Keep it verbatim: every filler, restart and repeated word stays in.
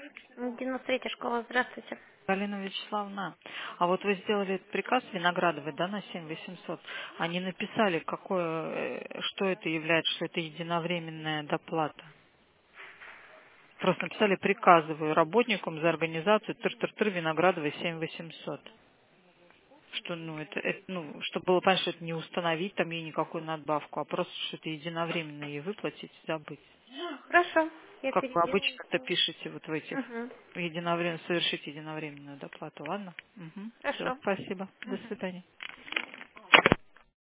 девяносто третья школа, здравствуйте. Галина Вячеславовна, а вот вы сделали этот приказ Виноградовой, да, на семь тысяч восемьсот. Они написали, какое, э, что это является, что это единовременная доплата. Просто написали приказываю работникам за организацию тыр-тыр-тыр Виноградовой семь тысяч восемьсот. Что, ну, это, это, ну, чтобы было понятно, что это не установить там ей никакую надбавку, а просто, что это единовременно ей выплатить и забыть. Хорошо, я Как вы переделаю. обычно-то пишете вот в этих Угу. единовременно, совершить единовременную доплату, ладно? Угу. Все, Хорошо. спасибо. До Угу. свидания.